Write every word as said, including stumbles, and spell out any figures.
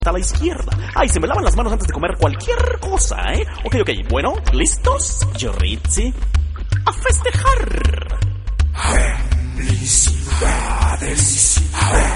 a la izquierda. Ay, se me lavan las manos antes de comer cualquier cosa, ¿eh? Ok, ok, bueno, ¿listos? Yoritzi, a festejar. Felicidades.